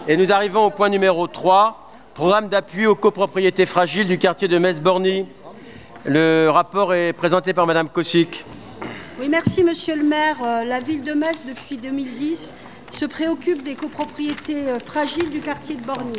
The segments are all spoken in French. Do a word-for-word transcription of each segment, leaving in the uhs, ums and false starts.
Et nous arrivons au point numéro trois, programme d'appui aux copropriétés fragiles du quartier de Metz-Borny. Le rapport est présenté par Madame Kosic. Oui, merci Monsieur le maire. La ville de Metz, depuis deux mille dix, se préoccupe des copropriétés fragiles du quartier de Borny.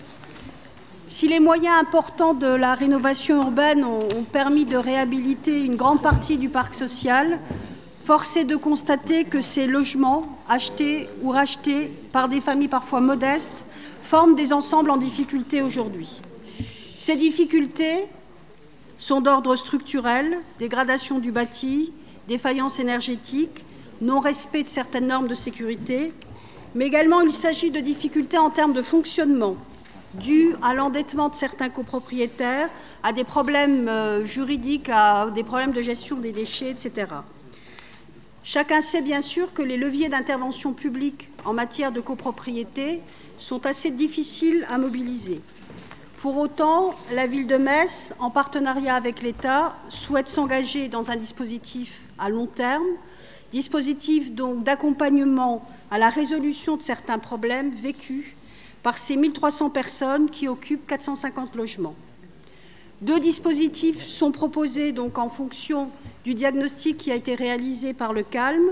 Si les moyens importants de la rénovation urbaine ont, ont permis de réhabiliter une grande partie du parc social, force est de constater que ces logements, achetés ou rachetés par des familles parfois modestes, forment des ensembles en difficulté aujourd'hui. Ces difficultés sont d'ordre structurel, dégradation du bâti, défaillance énergétique, non-respect de certaines normes de sécurité, mais également il s'agit de difficultés en termes de fonctionnement, dues à l'endettement de certains copropriétaires, à des problèmes euh, juridiques, à des problèmes de gestion des déchets, et cetera. Chacun sait bien sûr que les leviers d'intervention publique en matière de copropriété sont assez difficiles à mobiliser. Pour autant, la ville de Metz, en partenariat avec l'État, souhaite s'engager dans un dispositif à long terme, dispositif donc d'accompagnement à la résolution de certains problèmes vécus par ces mille trois cents personnes qui occupent quatre cent cinquante logements. Deux dispositifs sont proposés donc en fonction du diagnostic qui a été réalisé par le CALM,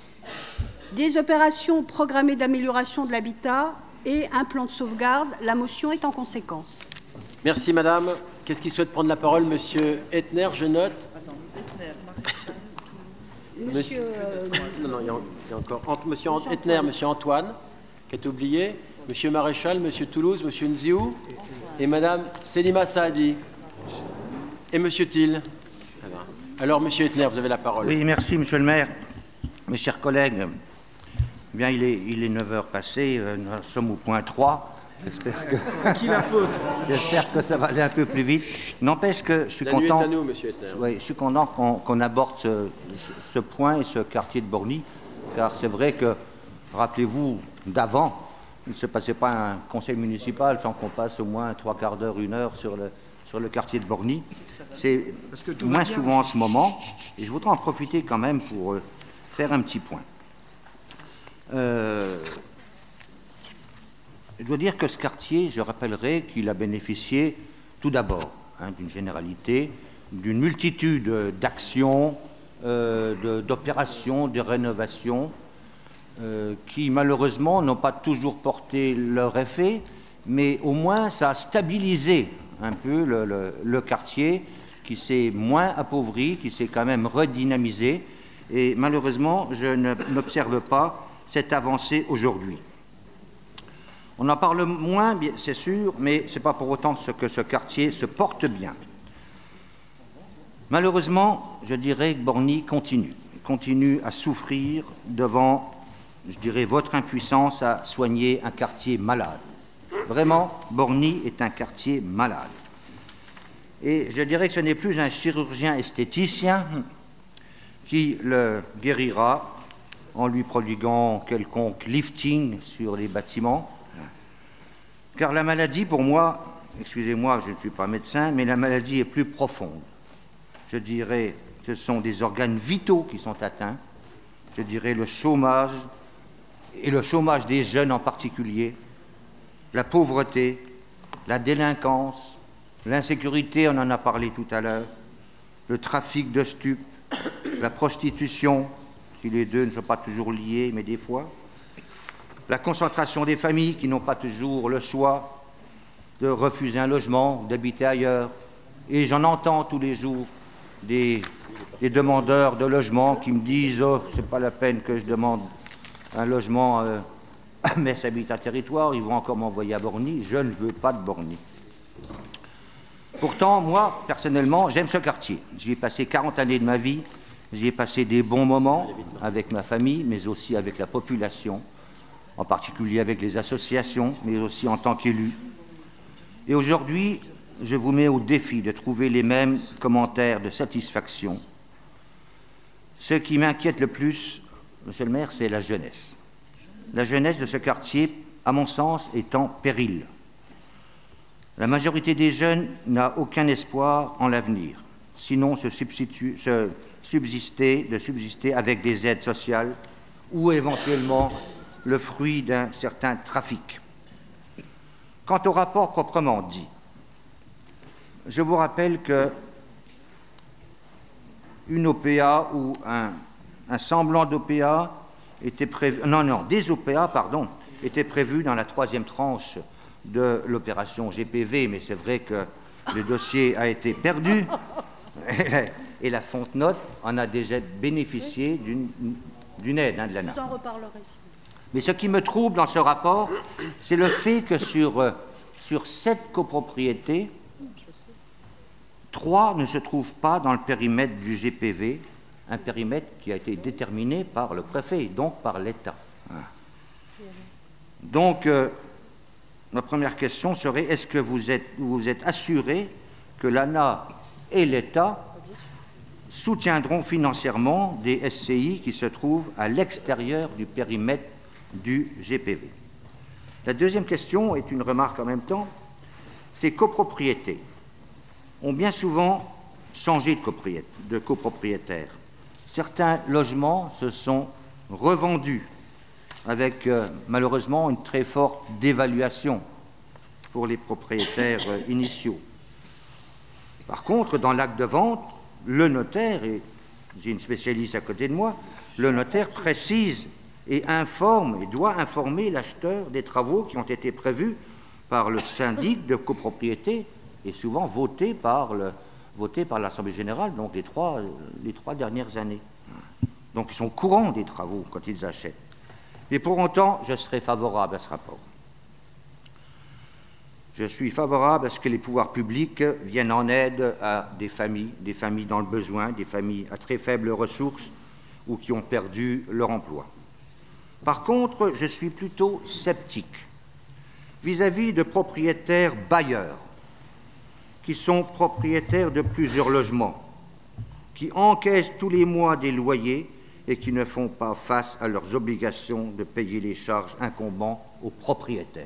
des opérations programmées d'amélioration de l'habitat et un plan de sauvegarde. La motion est en conséquence. Merci Madame. Qu'est-ce qui souhaite prendre la parole? Monsieur Ettner, je note. Attends, Ettner, Monsieur... Monsieur... Euh... Non, non, il y a, il y a encore. Ant... Monsieur, Monsieur Ettner, Antoine. Monsieur Antoine, qui est oublié. Monsieur Maréchal, Monsieur Toulouse, Monsieur Nziou et Madame Selima Saadi. Et Monsieur Thiel. Alors, Monsieur Ettner, vous avez la parole. Oui, merci, Monsieur le maire. Mes chers collègues, bien, il est, il est neuf heures passées, euh, nous sommes au point trois. J'espère que... Qui la faute? J'espère que ça va aller un peu plus vite. N'empêche que je suis la content... nuit est à nous, Monsieur Ettner. Oui, je suis content qu'on qu'on aborde ce, ce point et ce quartier de Borny, car c'est vrai que, rappelez-vous, d'avant, il ne se passait pas un conseil municipal sans qu'on passe au moins trois quarts d'heure, une heure sur le, sur le quartier de Borny. C'est moins souvent en ce moment, et je voudrais en profiter quand même pour euh, faire un petit point. Euh, je dois dire que ce quartier, je rappellerai qu'il a bénéficié tout d'abord hein, d'une généralité, d'une multitude d'actions, euh, d'opérations, de, de rénovations, euh, qui malheureusement n'ont pas toujours porté leur effet, mais au moins ça a stabilisé un peu le, le, le quartier, qui s'est moins appauvri, qui s'est quand même redynamisé, et malheureusement, je n'observe pas cette avancée aujourd'hui. On en parle moins, c'est sûr, mais ce n'est pas pour autant que ce quartier se porte bien. Malheureusement, je dirais que Borny continue, continue à souffrir devant, je dirais, votre impuissance à soigner un quartier malade. Vraiment, Borny est un quartier malade. Et je dirais que ce n'est plus un chirurgien esthéticien qui le guérira en lui prodiguant quelconque lifting sur les bâtiments. Car la maladie, pour moi, excusez-moi, je ne suis pas médecin, mais la maladie est plus profonde. Je dirais que ce sont des organes vitaux qui sont atteints. Je dirais le chômage, et le chômage des jeunes en particulier, la pauvreté, la délinquance, l'insécurité, on en a parlé tout à l'heure, le trafic de stupes, la prostitution, si les deux ne sont pas toujours liés, mais des fois, la concentration des familles qui n'ont pas toujours le choix de refuser un logement, d'habiter ailleurs. Et j'en entends tous les jours des, des demandeurs de logement qui me disent « Oh, c'est pas la peine que je demande un logement, euh, mais ça habite un territoire, ils vont encore m'envoyer à Borny, je ne veux pas de Borny. » Pourtant, moi, personnellement, j'aime ce quartier. J'y ai passé quarante années de ma vie, j'y ai passé des bons moments avec ma famille, mais aussi avec la population, en particulier avec les associations, mais aussi en tant qu'élu. Et aujourd'hui, je vous mets au défi de trouver les mêmes commentaires de satisfaction. Ce qui m'inquiète le plus, monsieur le maire, c'est la jeunesse. La jeunesse de ce quartier, à mon sens, est en péril. La majorité des jeunes n'a aucun espoir en l'avenir, sinon se, substitue, se subsister, de subsister avec des aides sociales ou éventuellement le fruit d'un certain trafic. Quant au rapport proprement dit, je vous rappelle que une O P A ou un, un semblant d'O P A était prévu, non, non, des O P A, pardon, étaient prévus dans la troisième tranche de l'opération G P V, mais c'est vrai que le dossier a été perdu et la Fontenotte en a déjà bénéficié d'une, d'une aide hein, de l'A N A. Je vous en reparlerai. Mais ce qui me trouble dans ce rapport, c'est le fait que sur, euh, sur sept copropriétés, trois ne se trouvent pas dans le périmètre du G P V, un périmètre qui a été déterminé par le préfet, donc par l'État. Donc, euh, ma première question serait, est-ce que vous êtes, vous êtes assuré que l'A N A et l'État soutiendront financièrement des S C I qui se trouvent à l'extérieur du périmètre du G P V? La deuxième question est une remarque en même temps. Ces copropriétés ont bien souvent changé de, copropriétaire, de copropriétaire. Certains logements se sont revendus avec euh, malheureusement une très forte dévaluation pour les propriétaires euh, initiaux. Par contre, dans l'acte de vente, le notaire, et j'ai une spécialiste à côté de moi, le notaire précise et informe et doit informer l'acheteur des travaux qui ont été prévus par le syndic de copropriété et souvent votés par, le, votés par l'Assemblée générale, donc les trois, les trois dernières années. Donc ils sont au courant des travaux quand ils achètent. Et pour autant, je serai favorable à ce rapport. Je suis favorable à ce que les pouvoirs publics viennent en aide à des familles, des familles dans le besoin, des familles à très faibles ressources ou qui ont perdu leur emploi. Par contre, je suis plutôt sceptique vis-à-vis de propriétaires bailleurs qui sont propriétaires de plusieurs logements, qui encaissent tous les mois des loyers et qui ne font pas face à leurs obligations de payer les charges incombant aux propriétaires.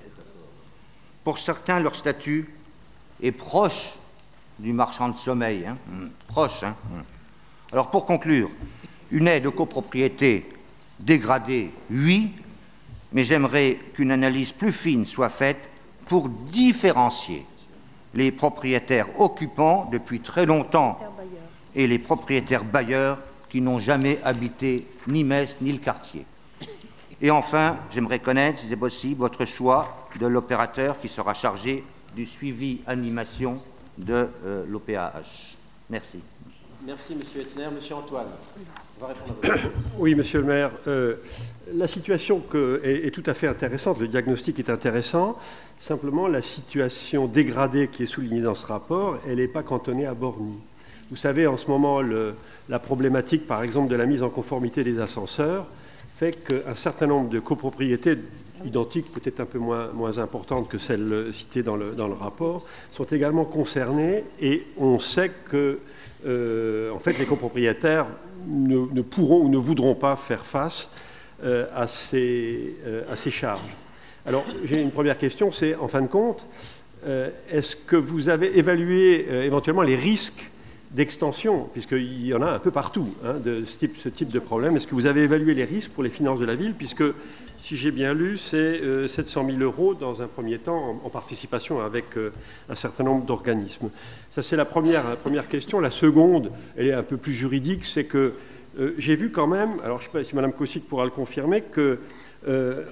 Pour certains, leur statut est proche du marchand de sommeil, hein, mmh. proche. Hein, mmh. Alors, pour conclure, une aide aux copropriétés dégradée, oui, mais j'aimerais qu'une analyse plus fine soit faite pour différencier les propriétaires occupants depuis très longtemps et les propriétaires bailleurs qui n'ont jamais habité ni Metz ni le quartier. Et enfin, j'aimerais connaître, si c'est possible, votre choix de l'opérateur qui sera chargé du suivi animation de euh, l'O P A H. Merci. Merci, Monsieur Ettner. Monsieur Antoine, on va répondre à votre... Oui, Monsieur le maire, euh, la situation que, est, est tout à fait intéressante, le diagnostic est intéressant, simplement la situation dégradée qui est soulignée dans ce rapport, elle n'est pas cantonnée à Borny. Vous savez, en ce moment, le, la problématique, par exemple, de la mise en conformité des ascenseurs fait qu'un certain nombre de copropriétés identiques, peut-être un peu moins, moins importantes que celles citées dans le, dans le rapport, sont également concernées et on sait que euh, en fait, les copropriétaires ne, ne pourront ou ne voudront pas faire face euh, à, ces, euh, à ces charges. Alors, j'ai une première question, c'est, en fin de compte, euh, est-ce que vous avez évalué euh, éventuellement les risques d'extension, puisqu'il y en a un peu partout, hein, de ce type, ce type de problème. Est-ce que vous avez évalué les risques pour les finances de la ville, puisque, si j'ai bien lu, c'est euh, sept cent mille euros dans un premier temps en, en participation avec euh, un certain nombre d'organismes. Ça, c'est la première, la première question. La seconde, elle est un peu plus juridique, c'est que euh, j'ai vu quand même, alors je ne sais pas si Mme Kosic pourra le confirmer, que euh,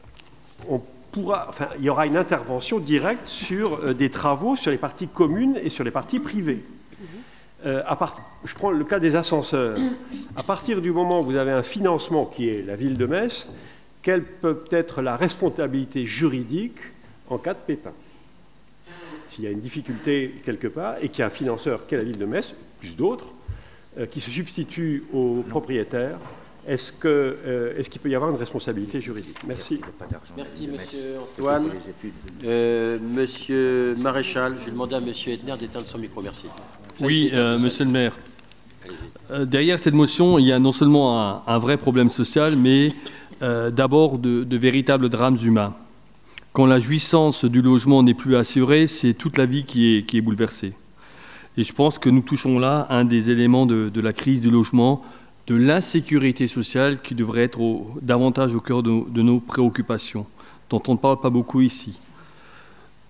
on pourra, enfin, il y aura une intervention directe sur euh, des travaux sur les parties communes et sur les parties privées. Euh, à part, je prends le cas des ascenseurs. À partir du moment où vous avez un financement qui est la ville de Metz, quelle peut être la responsabilité juridique en cas de pépin? S'il y a une difficulté quelque part et qu'il y a un financeur qui est la ville de Metz, plus d'autres, euh, qui se substitue aux propriétaires, est-ce que, euh, est-ce qu'il peut y avoir une responsabilité juridique? Merci. Merci, Monsieur Antoine. Euh, Monsieur Maréchal, je vais demander à Monsieur Ettner d'éteindre son micro. Merci. Oui, euh, Monsieur le maire. Euh, derrière cette motion, il y a non seulement un, un vrai problème social, mais euh, d'abord de, de véritables drames humains. Quand la jouissance du logement n'est plus assurée, c'est toute la vie qui est, qui est bouleversée. Et je pense que nous touchons là un des éléments de, de la crise du logement, de l'insécurité sociale qui devrait être au, davantage au cœur de, de nos préoccupations, dont on ne parle pas beaucoup ici.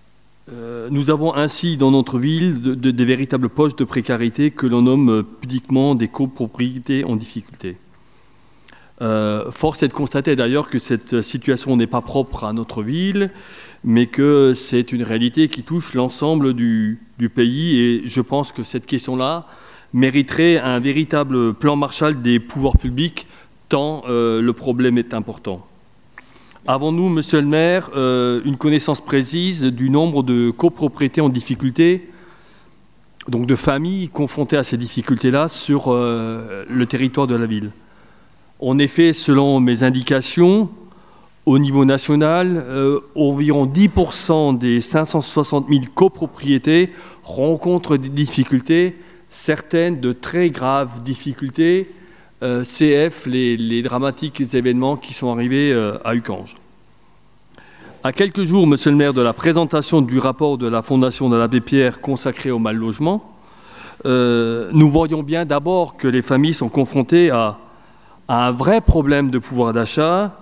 Euh, nous avons ainsi dans notre ville de, de, des véritables poches de précarité que l'on nomme pudiquement des copropriétés en difficulté. Euh, force est de constater d'ailleurs que cette situation n'est pas propre à notre ville, mais que c'est une réalité qui touche l'ensemble du, du pays, et je pense que cette question-là mériterait un véritable plan Marshall des pouvoirs publics, tant euh, le problème est important. Avons-nous, monsieur le maire, euh, une connaissance précise du nombre de copropriétés en difficulté, donc de familles confrontées à ces difficultés-là sur euh, le territoire de la ville? En effet, selon mes indications, au niveau national, euh, environ dix pour cent des cinq cent soixante mille copropriétés rencontrent des difficultés, certaines de très graves difficultés, euh, C F, les, les dramatiques événements qui sont arrivés euh, à Uckange. À quelques jours, monsieur le maire, de la présentation du rapport de la Fondation de l'Abbé Pierre consacré au mal logement, euh, nous voyons bien d'abord que les familles sont confrontées à, à un vrai problème de pouvoir d'achat,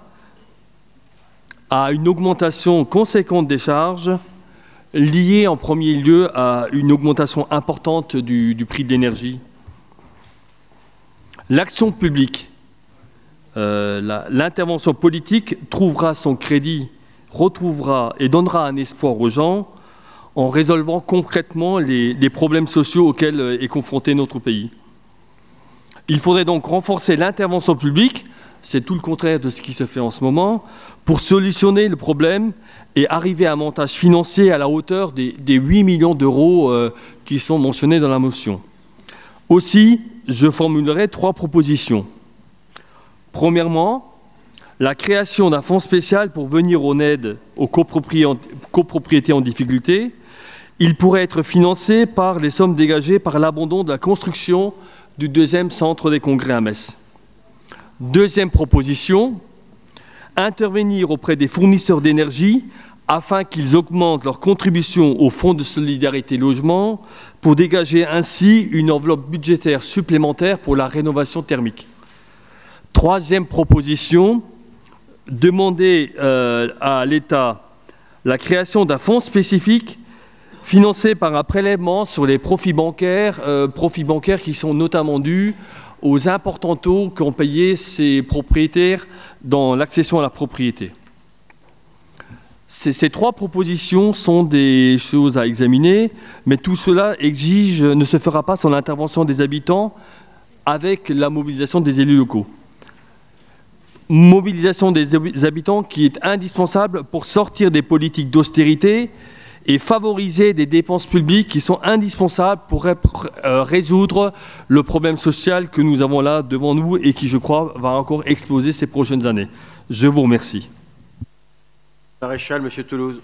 à une augmentation conséquente des charges, liée en premier lieu à une augmentation importante du, du prix de l'énergie. L'action publique, euh, la, l'intervention politique trouvera son crédit, retrouvera et donnera un espoir aux gens en résolvant concrètement les, les problèmes sociaux auxquels est confronté notre pays. Il faudrait donc renforcer l'intervention publique, c'est tout le contraire de ce qui se fait en ce moment, pour solutionner le problème et arriver à un montage financier à la hauteur des, des huit millions d'euros euh, qui sont mentionnés dans la motion. Aussi, je formulerai trois propositions. Premièrement, la création d'un fonds spécial pour venir en aide aux copropriétés en difficulté. Il pourrait être financé par les sommes dégagées par l'abandon de la construction du deuxième centre des congrès à Metz. Deuxième proposition, intervenir auprès des fournisseurs d'énergie afin qu'ils augmentent leur contribution au Fonds de solidarité logement pour dégager ainsi une enveloppe budgétaire supplémentaire pour la rénovation thermique. Troisième proposition, demander euh, à l'État la création d'un fonds spécifique financé par un prélèvement sur les profits bancaires, euh, profits bancaires qui sont notamment dus aux importants taux qu'ont payés ces propriétaires dans l'accession à la propriété. Ces, ces trois propositions sont des choses à examiner, mais tout cela exige, ne se fera pas sans l'intervention des habitants avec la mobilisation des élus locaux. Mobilisation des habitants qui est indispensable pour sortir des politiques d'austérité et favoriser des dépenses publiques qui sont indispensables pour résoudre le problème social que nous avons là devant nous et qui, je crois, va encore exploser ces prochaines années. Je vous remercie. Maréchal, Monsieur Toulouse.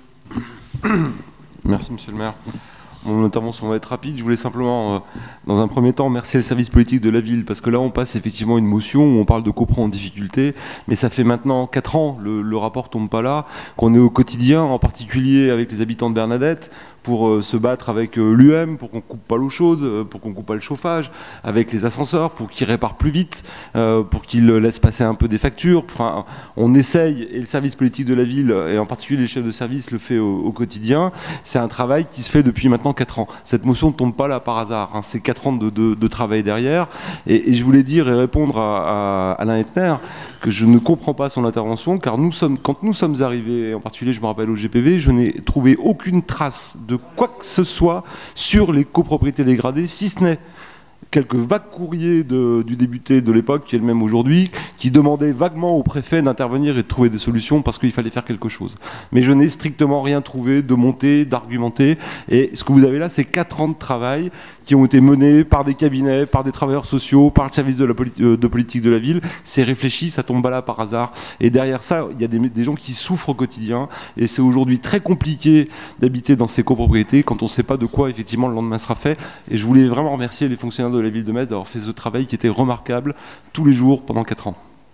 Merci, Monsieur le maire. Mon intervention va être rapide. Je voulais simplement, euh, dans un premier temps, remercier le service politique de la ville, parce que là, on passe effectivement une motion où on parle de copro en difficulté, mais ça fait maintenant quatre ans, le, le rapport tombe pas là, qu'on est au quotidien, en particulier avec les habitants de Bernadette, pour euh, se battre avec euh, l'U M, pour qu'on coupe pas l'eau chaude, euh, pour qu'on coupe pas le chauffage, avec les ascenseurs, pour qu'ils réparent plus vite, euh, pour qu'ils laissent passer un peu des factures. Enfin, on essaye, et le service politique de la ville, et en particulier les chefs de service, le fait au, au quotidien. C'est un travail qui se fait depuis maintenant quatre ans. Cette motion ne tombe pas là par hasard, hein. C'est quatre ans de, de, de travail derrière. Et, et je voulais dire et répondre à, à Alain Etner que je ne comprends pas son intervention, car nous sommes, quand nous sommes arrivés, et en particulier je me rappelle au G P V, je n'ai trouvé aucune trace de quoi que ce soit sur les copropriétés dégradées, si ce n'est quelques vagues courriers de, du député de l'époque, qui est le même aujourd'hui, qui demandait vaguement au préfet d'intervenir et de trouver des solutions parce qu'il fallait faire quelque chose. Mais je n'ai strictement rien trouvé de monté, d'argumenté. Et ce que vous avez là, c'est quatre ans de travail qui ont été menés par des cabinets, par des travailleurs sociaux, par le service de, la politi- de politique de la ville. C'est réfléchi, ça tombe pas là par hasard. Et derrière ça, il y a des, des gens qui souffrent au quotidien. Et c'est aujourd'hui très compliqué d'habiter dans ces copropriétés quand on ne sait pas de quoi effectivement le lendemain sera fait. Et je voulais vraiment remercier les fonctionnaires de la ville de Metz d'avoir fait ce travail qui était remarquable tous les jours pendant quatre ans.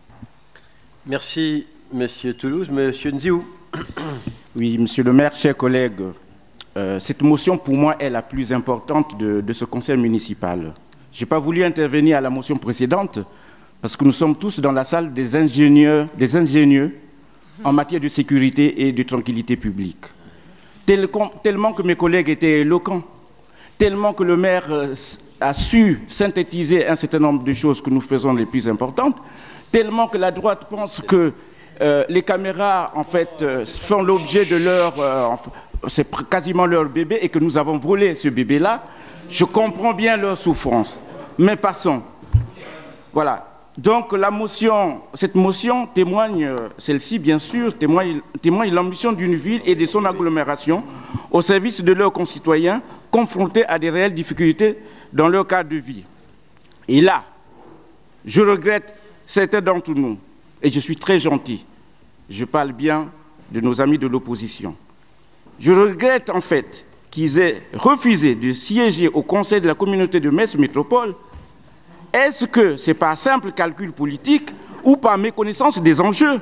Merci, Monsieur Toulouse. Monsieur Nziou. Oui, Monsieur le maire, chers collègues, euh, cette motion pour moi est la plus importante de, de ce conseil municipal. Je n'ai pas voulu intervenir à la motion précédente parce que nous sommes tous dans la salle des ingénieurs, des ingénieux en matière de sécurité et de tranquillité publique. tel, tellement que mes collègues étaient éloquents, tellement que le maire a su synthétiser un certain nombre de choses que nous faisons les plus importantes, tellement que la droite pense que euh, les caméras, en fait, euh, font l'objet de leur... Euh, c'est quasiment leur bébé et que nous avons volé ce bébé-là. Je comprends bien leur souffrance. Mais passons. Voilà. Donc la motion, cette motion témoigne, celle-ci bien sûr, témoigne, témoigne l'ambition d'une ville et de son agglomération au service de leurs concitoyens confrontés à des réelles difficultés dans leur cadre de vie. Et là, je regrette certains d'entre nous, et je suis très gentil, je parle bien de nos amis de l'opposition. Je regrette en fait qu'ils aient refusé de siéger au conseil de la communauté de Metz Métropole. Est-ce que c'est par simple calcul politique ou par méconnaissance des enjeux?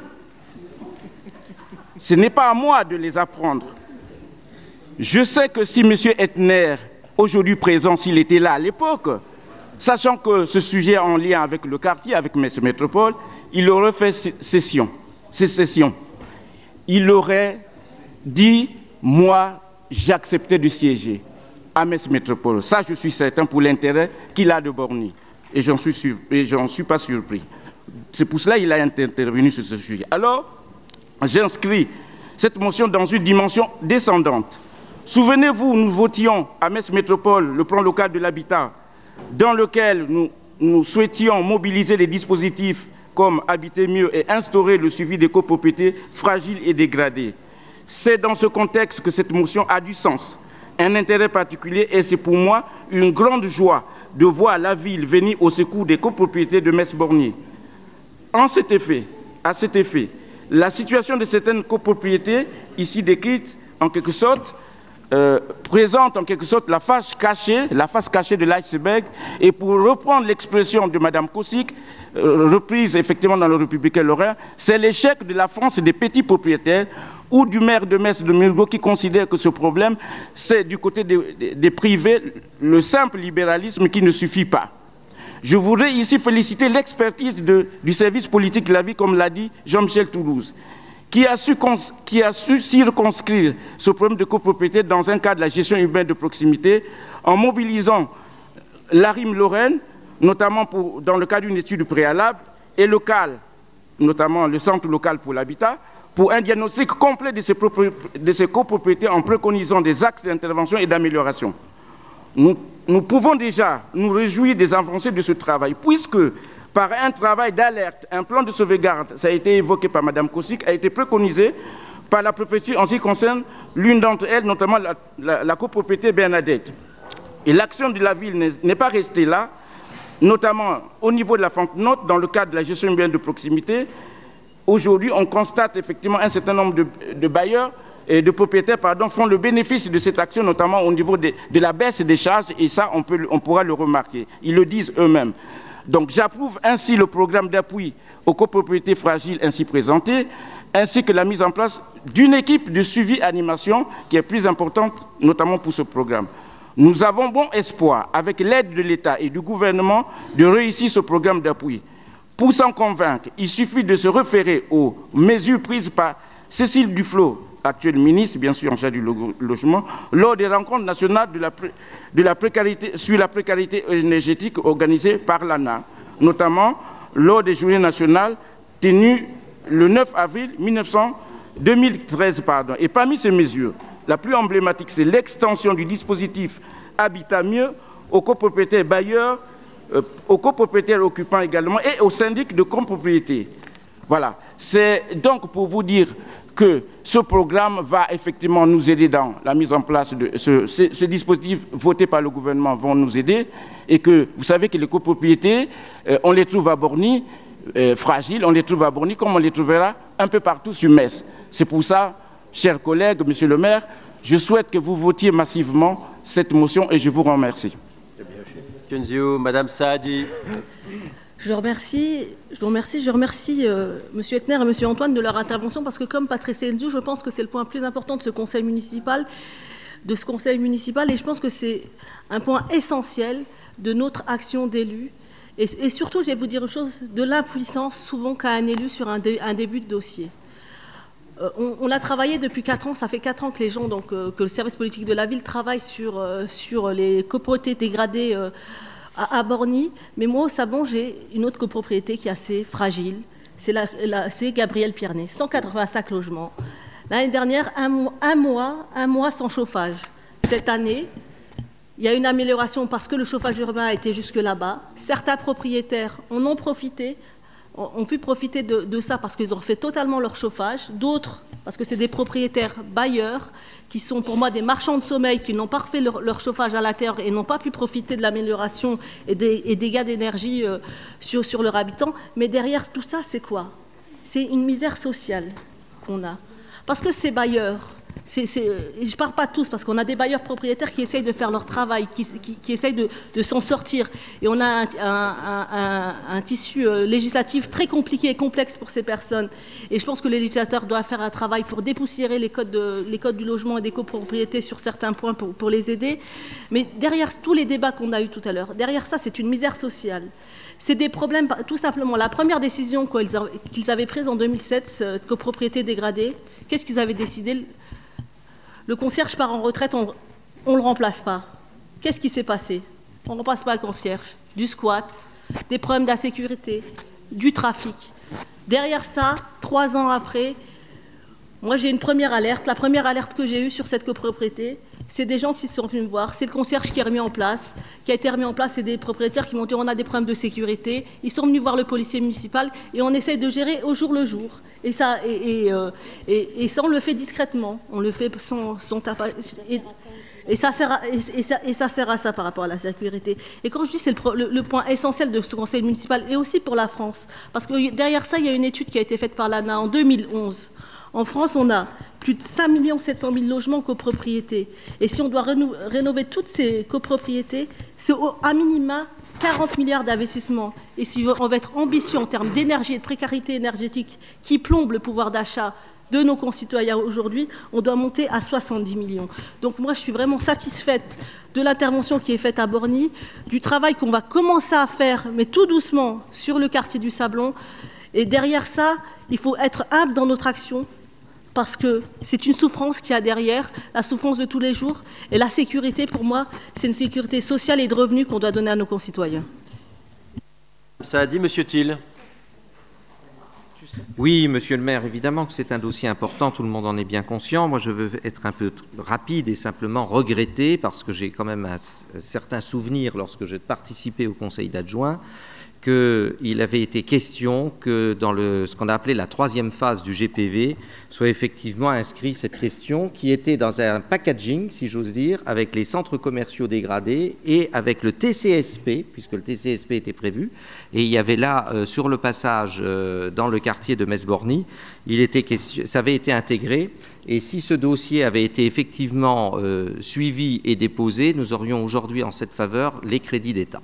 Ce n'est pas à moi de les apprendre. Je sais que si M. Ettner, aujourd'hui présent, s'il était là à l'époque, sachant que ce sujet est en lien avec le quartier, avec Metz Métropole, il aurait fait session, sécession. Il aurait dit, moi, j'acceptais de siéger à Metz Métropole. Ça, je suis certain pour l'intérêt qu'il a de Borny. Et j'en suis, sur... suis pas surpris. C'est pour cela qu'il a intervenu sur ce sujet. Alors, j'inscris cette motion dans une dimension descendante. Souvenez-vous, nous votions à Metz Métropole le plan local de l'habitat, dans lequel nous, nous souhaitions mobiliser les dispositifs comme Habiter mieux et instaurer le suivi des copropriétés fragiles et dégradées. C'est dans ce contexte que cette motion a du sens, un intérêt particulier, et c'est pour moi une grande joie de voir la ville venir au secours des copropriétés de Metz-Borny. En cet effet, à cet effet, la situation de certaines copropriétés, ici décrites en quelque sorte, euh, présente en quelque sorte la face cachée, la face cachée de l'iceberg, et pour reprendre l'expression de Mme Kosic, euh, reprise effectivement dans le Républicain Lorrain, c'est l'échec de la France des petits propriétaires ou du maire de Metz de Mulgo qui considère que ce problème, c'est du côté des, des, des privés, le simple libéralisme qui ne suffit pas. Je voudrais ici féliciter l'expertise du service politique de la vie, comme l'a dit Jean-Michel Toulouse, qui a, su qui a su circonscrire ce problème de copropriété dans un cadre de la gestion urbaine de proximité, en mobilisant l'A R I M Lorraine, notamment pour, dans le cadre d'une étude préalable, et local, notamment le Centre local pour l'habitat, pour un diagnostic complet de ces, de ces copropriétés en préconisant des axes d'intervention et d'amélioration. Nous, nous pouvons déjà nous réjouir des avancées de ce travail, puisque par un travail d'alerte, un plan de sauvegarde, ça a été évoqué par Mme Kosic, a été préconisé par la préfecture en ce qui concerne l'une d'entre elles, notamment la, la, la copropriété Bernadette. Et l'action de la ville n'est pas restée là, notamment au niveau de la Fontenot, dans le cadre de la gestion urbaine de proximité. Aujourd'hui, on constate effectivement un certain nombre de, de bailleurs et de propriétaires pardon, font le bénéfice de cette action, notamment au niveau de, de la baisse des charges, et ça, on, peut, on pourra le remarquer. Ils le disent eux-mêmes. Donc, j'approuve ainsi le programme d'appui aux copropriétés fragiles ainsi présenté, ainsi que la mise en place d'une équipe de suivi-animation qui est plus importante, notamment pour ce programme. Nous avons bon espoir, avec l'aide de l'État et du gouvernement, de réussir ce programme d'appui. Pour s'en convaincre, il suffit de se référer aux mesures prises par Cécile Duflot, actuelle ministre, bien sûr en charge du logement, lors des rencontres nationales de la, de la précarité, sur la précarité énergétique organisées par l'A N A, notamment lors des journées nationales tenues le neuf avril deux mille treize. Pardon. Et parmi ces mesures, la plus emblématique, c'est l'extension du dispositif Habitat mieux aux copropriétaires bailleurs, euh, aux copropriétaires occupants également et aux syndics de copropriété. Voilà. C'est donc pour vous dire que ce programme va effectivement nous aider dans la mise en place de ce, ce, ce dispositif voté par le gouvernement, vont nous aider, et que vous savez que les copropriétés, euh, on les trouve à Borny, euh, fragiles, on les trouve à Borny comme on les trouvera un peu partout sur Metz. C'est pour ça, chers collègues, monsieur le maire, je souhaite que vous votiez massivement cette motion et je vous remercie. Monsieur Nziou, Madame Saadi. Je remercie, je vous remercie, je remercie euh, M. Ettner et M. Antoine de leur intervention, parce que comme Patrice Nziou, je pense que c'est le point le plus important de ce conseil municipal, de ce conseil municipal, et je pense que c'est un point essentiel de notre action d'élus, et, et surtout, je vais vous dire une chose, de l'impuissance souvent qu'a un élu sur un, dé, un début de dossier. Euh, on, on a travaillé depuis quatre ans, ça fait quatre ans que les gens, donc, euh, que le service politique de la ville travaille sur, euh, sur les copropriétés dégradées euh, à, à Borny. Mais moi, au Sabon, j'ai une autre copropriété qui est assez fragile. C'est, la, la, c'est Gabriel Piernet, cent quatre-vingt-cinq logements. L'année dernière, un, un mois, un mois sans chauffage. Cette année, il y a une amélioration parce que le chauffage urbain a été jusque là-bas. Certains propriétaires en ont profité, ont pu profiter de, de ça parce qu'ils ont fait totalement leur chauffage. D'autres, parce que c'est des propriétaires bailleurs qui sont pour moi des marchands de sommeil qui n'ont pas refait leur, leur chauffage à l'intérieur et n'ont pas pu profiter de l'amélioration et des, et des gains d'énergie euh, sur, sur leurs habitants. Mais derrière tout ça, c'est quoi? C'est une misère sociale qu'on a. Parce que ces bailleurs, c'est, c'est, je ne parle pas tous, parce qu'on a des bailleurs propriétaires qui essayent de faire leur travail, qui, qui, qui essayent de, de s'en sortir. Et on a un, un, un, un tissu législatif très compliqué et complexe pour ces personnes. Et je pense que les législateurs doivent faire un travail pour dépoussiérer les codes, de, les codes du logement et des copropriétés sur certains points pour, pour les aider. Mais derrière tous les débats qu'on a eus tout à l'heure, derrière ça, c'est une misère sociale. C'est des problèmes, tout simplement. La première décision qu'ils avaient prise en deux mille sept, cette copropriété dégradée, qu'est-ce qu'ils avaient décidé? Le concierge part en retraite, on ne le remplace pas. Qu'est-ce qui s'est passé? On ne remplace pas le concierge. Du squat, des problèmes d'insécurité, du trafic. Derrière ça, trois ans après, moi j'ai une première alerte. La première alerte que j'ai eue sur cette copropriété, c'est des gens qui sont venus me voir. C'est le concierge qui est remis en place, qui a été remis en place. C'est des propriétaires qui m'ont dit on a des problèmes de sécurité. Ils sont venus voir le policier municipal et on essaye de gérer au jour le jour. Et ça, et, et, euh, et, et ça on le fait discrètement. On le fait sans, sans tapage. Et, et, ça sert à, et, et, ça, et ça sert à ça par rapport à la sécurité. Et quand je dis c'est le, le, le point essentiel de ce conseil municipal et aussi pour la France, parce que derrière ça il y a une étude qui a été faite par l'A N A en deux mille onze. En France, on a plus de cinq millions sept cent mille logements copropriétés. Et si on doit réno- rénover toutes ces copropriétés, c'est au, à minima quarante milliards d'investissements. Et si on veut être ambitieux en termes d'énergie et de précarité énergétique qui plombe le pouvoir d'achat de nos concitoyens aujourd'hui, on doit monter à soixante-dix millions. Donc moi, je suis vraiment satisfaite de l'intervention qui est faite à Borny, du travail qu'on va commencer à faire, mais tout doucement, sur le quartier du Sablon. Et derrière ça, il faut être humble dans notre action, parce que c'est une souffrance qu'il y a derrière, la souffrance de tous les jours. Et la sécurité, pour moi, c'est une sécurité sociale et de revenus qu'on doit donner à nos concitoyens. Ça a dit M. Thiel. Oui, monsieur le maire, évidemment que c'est un dossier important, tout le monde en est bien conscient. Moi, je veux être un peu rapide et simplement regretter, parce que j'ai quand même un, un certain souvenir lorsque j'ai participé au conseil d'adjoints, qu'il avait été question que dans le, ce qu'on a appelé la troisième phase du G P V soit effectivement inscrit cette question qui était dans un packaging, si j'ose dire, avec les centres commerciaux dégradés et avec le T C S P, puisque le T C S P était prévu. Et il y avait là, euh, sur le passage euh, dans le quartier de Metz-Borny, il était question, ça avait été intégré. Et si ce dossier avait été effectivement euh, suivi et déposé, nous aurions aujourd'hui en cette faveur les crédits d'État.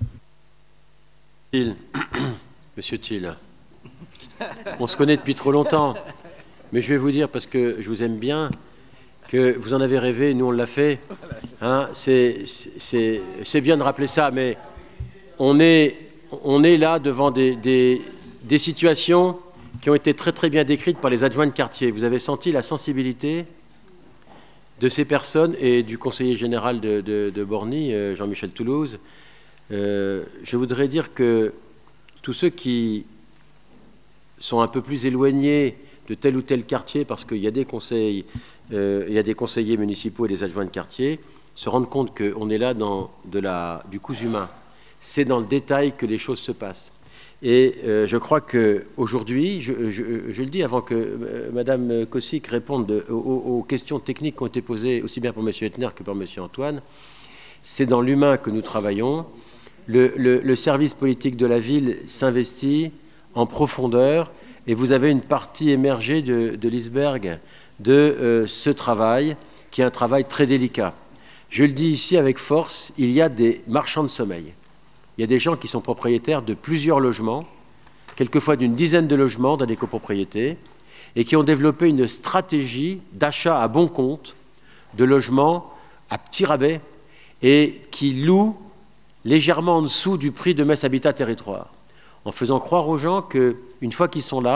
Monsieur Thiel, on se connaît depuis trop longtemps, mais je vais vous dire, parce que je vous aime bien, que vous en avez rêvé, nous on l'a fait. Hein, c'est, c'est, c'est bien de rappeler ça, mais on est, on est là devant des, des, des situations qui ont été très très bien décrites par les adjoints de quartier. Vous avez senti la sensibilité de ces personnes et du conseiller général de, de, de Borny, Jean-Michel Toulouse. Euh, je voudrais dire que tous ceux qui sont un peu plus éloignés de tel ou tel quartier, parce qu'il y a des conseils, euh, il y a des conseillers municipaux et des adjoints de quartier, se rendent compte qu'on est là dans de la, du cousu humain. C'est dans le détail que les choses se passent. Et euh, je crois qu'aujourd'hui, je, je, je le dis avant que euh, Mme Kossik réponde de, aux, aux questions techniques qui ont été posées aussi bien pour M. Ettner que par M. Antoine, c'est dans l'humain que nous travaillons. Le, le, le service politique de la ville s'investit en profondeur et vous avez une partie émergée de, de l'iceberg de euh, ce travail qui est un travail très délicat. Je le dis ici avec force, il y a des marchands de sommeil. Il y a des gens qui sont propriétaires de plusieurs logements, quelquefois d'une dizaine de logements dans des copropriétés, et qui ont développé une stratégie d'achat à bon compte de logements à petit rabais et qui louent légèrement en dessous du prix de Metz Habitat Territoire, en faisant croire aux gens qu'une fois qu'ils sont là,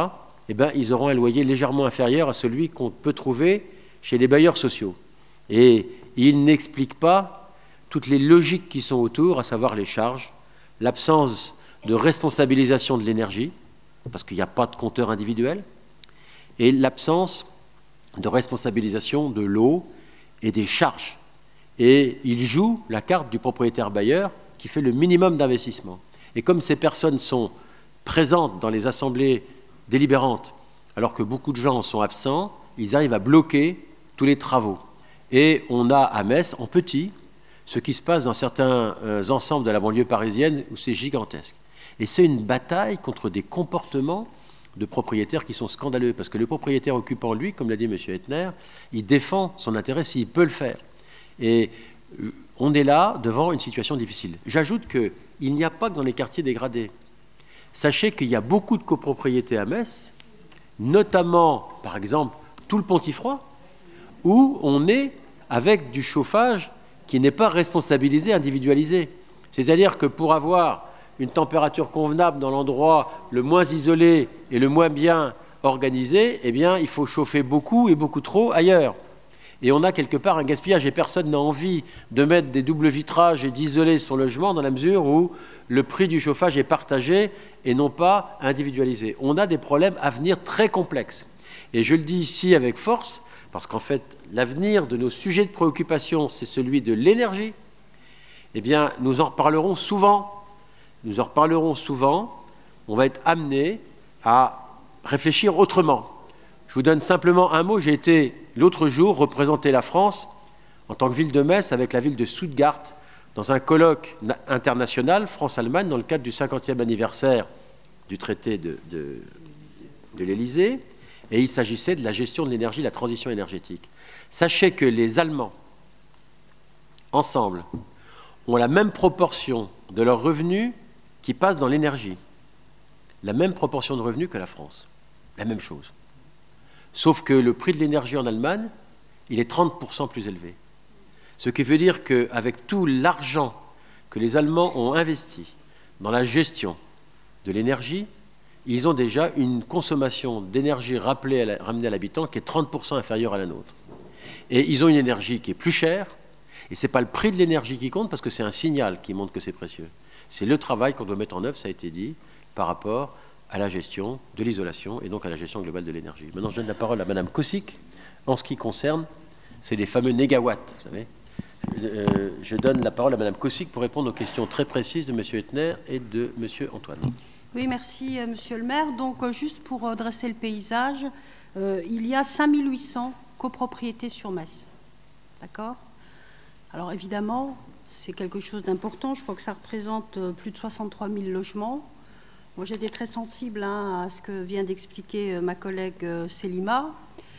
eh ben, ils auront un loyer légèrement inférieur à celui qu'on peut trouver chez les bailleurs sociaux. Et ils n'expliquent pas toutes les logiques qui sont autour, à savoir les charges, l'absence de responsabilisation de l'énergie, parce qu'il n'y a pas de compteur individuel, et l'absence de responsabilisation de l'eau et des charges. Et ils jouent la carte du propriétaire bailleur qui fait le minimum d'investissement. Et comme ces personnes sont présentes dans les assemblées délibérantes, alors que beaucoup de gens sont absents, ils arrivent à bloquer tous les travaux. Et on a à Metz, en petit, ce qui se passe dans certains euh, ensembles de la banlieue parisienne où c'est gigantesque. Et c'est une bataille contre des comportements de propriétaires qui sont scandaleux, parce que le propriétaire occupant, lui, comme l'a dit M. Ettner, il défend son intérêt s'il peut le faire. Et euh, on est là devant une situation difficile. J'ajoute qu'il n'y a pas que dans les quartiers dégradés. Sachez qu'il y a beaucoup de copropriétés à Metz, notamment, par exemple, tout le Pontifroy, où on est avec du chauffage qui n'est pas responsabilisé, individualisé. C'est-à-dire que pour avoir une température convenable dans l'endroit le moins isolé et le moins bien organisé, eh bien, il faut chauffer beaucoup et beaucoup trop ailleurs. Et on a quelque part un gaspillage et personne n'a envie de mettre des doubles vitrages et d'isoler son logement dans la mesure où le prix du chauffage est partagé et non pas individualisé. On a des problèmes à venir très complexes. Et je le dis ici avec force, parce qu'en fait, l'avenir de nos sujets de préoccupation, c'est celui de l'énergie. Eh bien, nous en reparlerons souvent. Nous en reparlerons souvent. On va être amené à réfléchir autrement. Je vous donne simplement un mot. J'ai été, l'autre jour, représenter la France en tant que ville de Metz avec la ville de Stuttgart dans un colloque international France-Allemagne dans le cadre du cinquantième anniversaire du traité de, de, de l'Élysée. Et il s'agissait de la gestion de l'énergie, de la transition énergétique. Sachez que les Allemands, ensemble, ont la même proportion de leurs revenus qui passent dans l'énergie. La même proportion de revenus que la France. La même chose. Sauf que le prix de l'énergie en Allemagne, il est trente pour cent plus élevé. Ce qui veut dire qu'avec tout l'argent que les Allemands ont investi dans la gestion de l'énergie, ils ont déjà une consommation d'énergie ramenée à l'habitant qui est trente pour cent inférieure à la nôtre. Et ils ont une énergie qui est plus chère, et ce n'est pas le prix de l'énergie qui compte, parce que c'est un signal qui montre que c'est précieux. C'est le travail qu'on doit mettre en œuvre, ça a été dit, par rapport à la gestion de l'isolation, et donc à la gestion globale de l'énergie. Maintenant, je donne la parole à Mme Kosic, en ce qui concerne, c'est les fameux négawatts, vous savez. Euh, je donne la parole à Mme Kosic pour répondre aux questions très précises de M. Ettner et de M. Antoine. Oui, merci, euh, Monsieur le maire. Donc, euh, juste pour euh, dresser le paysage, euh, il y a cinq mille huit cents copropriétés sur Metz. D'accord ? Alors, évidemment, c'est quelque chose d'important. Je crois que ça représente euh, plus de soixante-trois mille logements. Moi, j'étais très sensible hein, à ce que vient d'expliquer euh, ma collègue euh, Selima.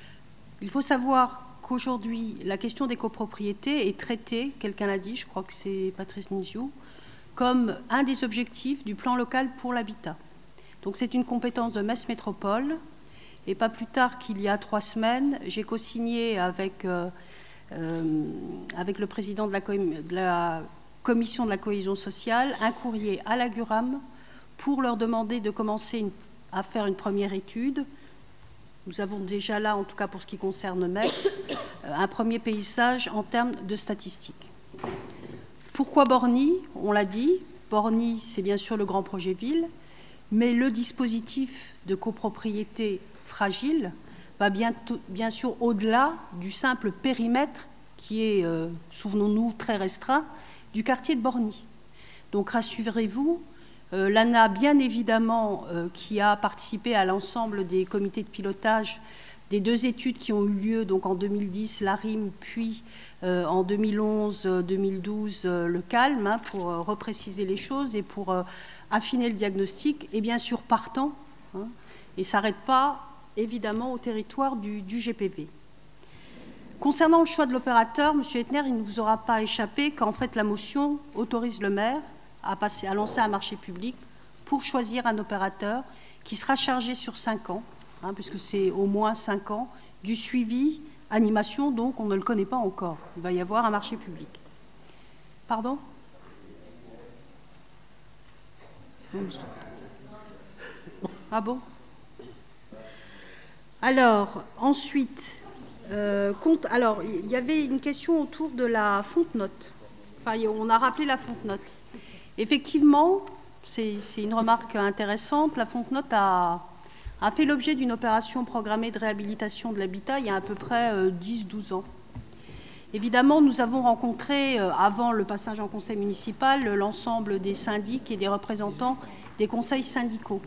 Il faut savoir qu'aujourd'hui, la question des copropriétés est traitée, quelqu'un l'a dit, je crois que c'est Patrice Niziou, comme un des objectifs du plan local pour l'habitat. Donc c'est une compétence de Metz Métropole. Et pas plus tard qu'il y a trois semaines, j'ai co-signé avec, euh, euh, avec le président de la, de la commission de la cohésion sociale un courrier à la GURAM pour leur demander de commencer une, à faire une première étude. Nous avons déjà là, en tout cas pour ce qui concerne Metz, un premier paysage en termes de statistiques. Pourquoi Borny ? On l'a dit, Borny, c'est bien sûr le grand projet ville, mais le dispositif de copropriété fragile va bien, bien sûr au-delà du simple périmètre qui est, euh, souvenons-nous, très restreint, du quartier de Borny. Donc rassurez-vous, euh, l'A N A, bien évidemment, euh, qui a participé à l'ensemble des comités de pilotage des deux études qui ont eu lieu donc en deux mille dix, l'A R I M, puis euh, en deux mille onze deux mille douze, euh, le CALM, hein, pour euh, repréciser les choses et pour euh, affiner le diagnostic, et bien sûr partant, hein, et ne s'arrête pas évidemment au territoire du, du G P V. Concernant le choix de l'opérateur, M. Ettner, il ne vous aura pas échappé qu'en fait la motion autorise le maire à, passer, à lancer un marché public pour choisir un opérateur qui sera chargé sur cinq ans, Hein, puisque c'est au moins cinq ans, du suivi, animation, donc on ne le connaît pas encore. Il va y avoir un marché public. Pardon ? Ah bon ? Alors, ensuite, euh, compte, alors, il y avait une question autour de la fonte-note. Enfin, on a rappelé la fonte-note. Effectivement, c'est une remarque intéressante. La fonte-note a, a fait l'objet d'une opération programmée de réhabilitation de l'habitat il y a à peu près euh, dix douze ans. Évidemment, nous avons rencontré, euh, avant le passage en conseil municipal, l'ensemble des syndics et des représentants des conseils syndicaux.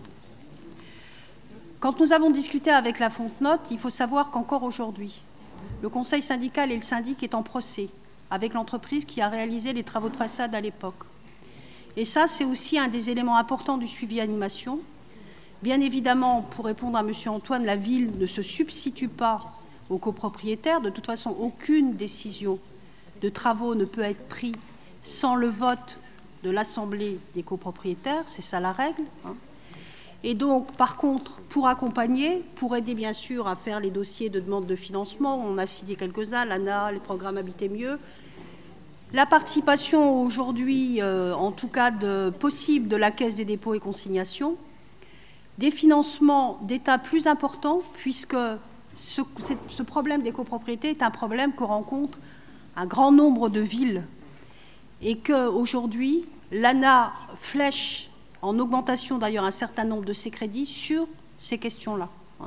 Quand nous avons discuté avec la fonte-note, il faut savoir qu'encore aujourd'hui, le conseil syndical et le syndic est en procès avec l'entreprise qui a réalisé les travaux de façade à l'époque. Et ça, c'est aussi un des éléments importants du suivi animation. Bien évidemment, pour répondre à M. Antoine, la ville ne se substitue pas aux copropriétaires. De toute façon, aucune décision de travaux ne peut être prise sans le vote de l'Assemblée des copropriétaires. C'est ça la règle, hein. Et donc, par contre, pour accompagner, pour aider bien sûr à faire les dossiers de demande de financement, on a cité quelques-uns, l'A N A, les programmes Habiter mieux, la participation aujourd'hui, euh, en tout cas de, possible, de la Caisse des dépôts et consignations, des financements d'État plus importants, puisque ce, ce problème des copropriétés est un problème que rencontre un grand nombre de villes et qu'aujourd'hui, l'A N A flèche en augmentation d'ailleurs un certain nombre de ces crédits sur ces questions-là.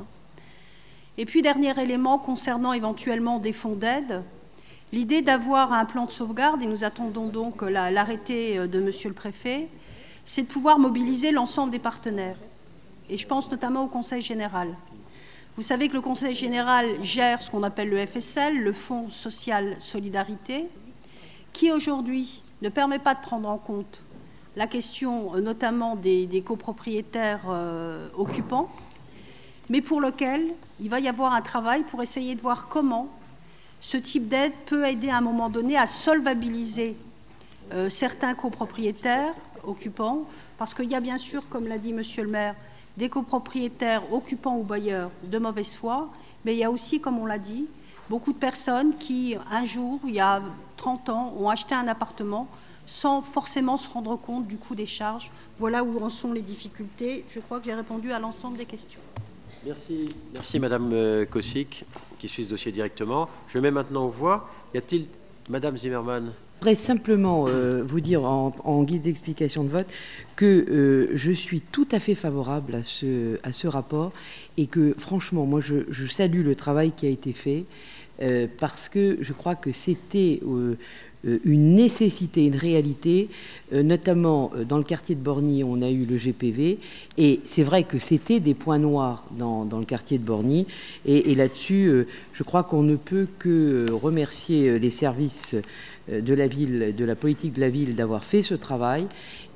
Et puis, dernier élément concernant éventuellement des fonds d'aide, l'idée d'avoir un plan de sauvegarde, et nous attendons donc l'arrêté de Monsieur le Préfet, c'est de pouvoir mobiliser l'ensemble des partenaires. Et je pense notamment au Conseil général. Vous savez que le Conseil général gère ce qu'on appelle le F S L, le Fonds social solidarité, qui aujourd'hui ne permet pas de prendre en compte la question notamment des, des copropriétaires euh, occupants, mais pour lequel il va y avoir un travail pour essayer de voir comment ce type d'aide peut aider à un moment donné à solvabiliser euh, certains copropriétaires occupants, parce qu'il y a bien sûr, comme l'a dit Monsieur le maire, des copropriétaires occupants ou bailleurs de mauvaise foi, mais il y a aussi, comme on l'a dit, beaucoup de personnes qui, un jour, il y a trente ans, ont acheté un appartement sans forcément se rendre compte du coût des charges. Voilà où en sont les difficultés. Je crois que j'ai répondu à l'ensemble des questions. Merci, merci Madame Kosic, qui suit ce dossier directement. Je mets maintenant aux voix. Y a-t-il, Madame Zimmermann? Je voudrais simplement euh, vous dire en, en guise d'explication de vote que euh, je suis tout à fait favorable à ce, à ce rapport et que franchement, moi je, je salue le travail qui a été fait euh, parce que je crois que c'était euh, une nécessité, une réalité, euh, notamment euh, dans le quartier de Borny, on a eu le G P V, et c'est vrai que c'était des points noirs dans, dans le quartier de Borny, et, et là-dessus, euh, je crois qu'on ne peut que remercier les services de la ville, de la politique de la ville, d'avoir fait ce travail,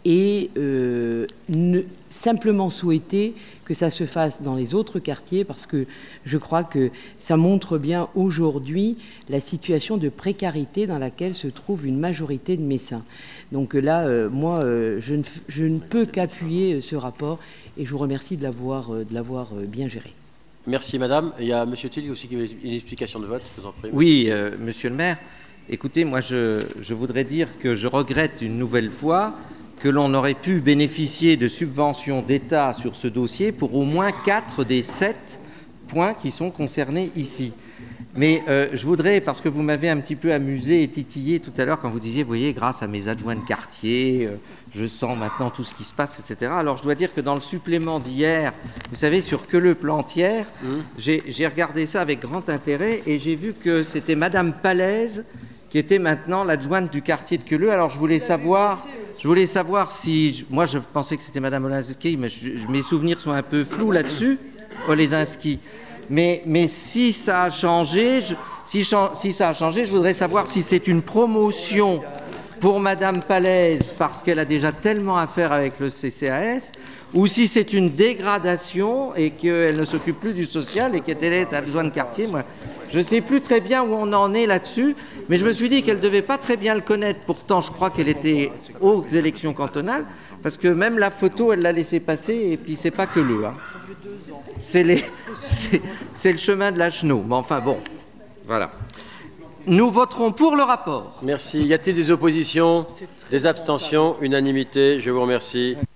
et euh, ne, simplement souhaiter que ça se fasse dans les autres quartiers, parce que je crois que ça montre bien aujourd'hui la situation de précarité dans laquelle se trouve une majorité de Messins. Donc là, euh, moi, euh, je, ne, je ne peux qu'appuyer ce rapport, et je vous remercie de l'avoir euh, de l'avoir euh, bien géré. Merci Madame. Il y a Monsieur Thiel aussi qui veut une explication de vote, je vous en prie. Oui, euh, Monsieur le maire, écoutez, moi je, je voudrais dire que je regrette une nouvelle fois que l'on aurait pu bénéficier de subventions d'État sur ce dossier pour au moins quatre des sept points qui sont concernés ici. Mais euh, je voudrais, parce que vous m'avez un petit peu amusé et titillé tout à l'heure quand vous disiez, vous voyez, grâce à mes adjoints de quartier, euh, je sens maintenant tout ce qui se passe, et cetera. Alors je dois dire que dans le supplément d'hier, vous savez, sur Que le Plantière, mmh. j'ai regardé ça avec grand intérêt et j'ai vu que c'était Madame Palaise qui était maintenant l'adjointe du quartier de Queuleux. Alors je voulais savoir... Je voulais savoir si... Moi, je pensais que c'était Madame Olesinski, mais je, mes souvenirs sont un peu flous là-dessus, Olesinski. Mais, mais si ça a changé, je, si, si ça a changé, je voudrais savoir si c'est une promotion pour Madame Palaise, parce qu'elle a déjà tellement à faire avec le C C A S, ou si c'est une dégradation et qu'elle ne s'occupe plus du social et qu'elle est adjointe de quartier. Moi, je ne sais plus très bien où on en est là-dessus, mais je me suis dit qu'elle ne devait pas très bien le connaître. Pourtant, je crois qu'elle était aux élections cantonales, parce que même la photo, elle l'a laissé passer, et puis c'est pas que le. Hein. C'est le chemin de la Chenot. Mais enfin, bon, voilà. Nous voterons pour le rapport. Merci. Y a-t-il des oppositions, des abstentions? Unanimité. Je vous remercie.